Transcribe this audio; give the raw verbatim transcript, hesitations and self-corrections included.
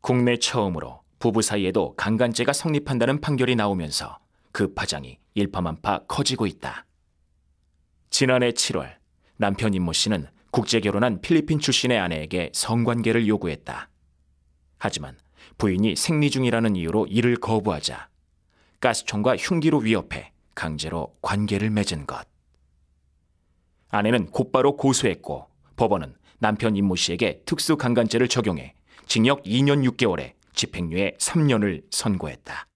국내 처음으로 부부 사이에도 강간죄가 성립한다는 판결이 나오면서 그 파장이 일파만파 커지고 있다. 지난해 칠월 남편 임모 씨는 국제결혼한 필리핀 출신의 아내에게 성관계를 요구했다. 하지만 부인이 생리 중이라는 이유로 이를 거부하자 가스총과 흉기로 위협해 강제로 관계를 맺은 것. 아내는 곧바로 고소했고 법원은 남편 임모 씨에게 특수강간죄를 적용해 징역 이 년 육 개월에 집행유예 삼 년을 선고했다.